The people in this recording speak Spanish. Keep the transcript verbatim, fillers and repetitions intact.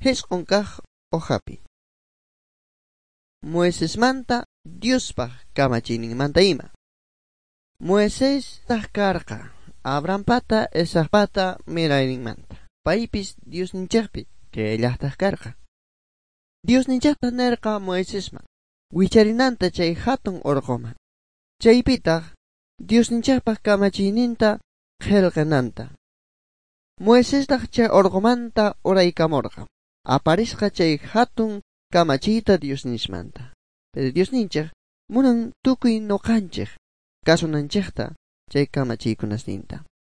hishqonkaq hojapi. Moisesmanta Diospaq kamachiyninmanta ima. Moisés karqa Abrahampata Isaacpata mirayninmanta. Paypis Diosninchikpi kayllaqtaq karqa. Diosninchikta nirqa Moisesman wicharinanta chay hatun urquman. Chaypitaq Diosninchikpaq kamachiyninta qillqinanta. Moisestaq chay urqumanta uraykamurqa. Aparisqa chay hatun kamachiyta Diosninchmanta. Pero Diosninchik munan tukuy nuqanchik kasunanchikta chay kamachiykunasninta.